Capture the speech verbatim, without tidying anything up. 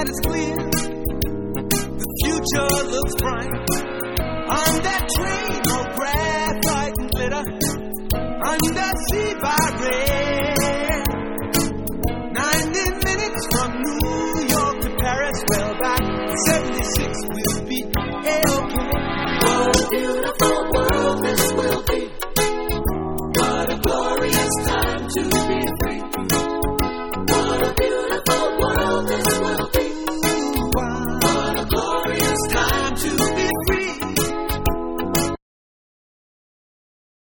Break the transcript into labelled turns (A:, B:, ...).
A: is clear. The future looks bright. On that train, no graphite and glitter. Undersea by rail.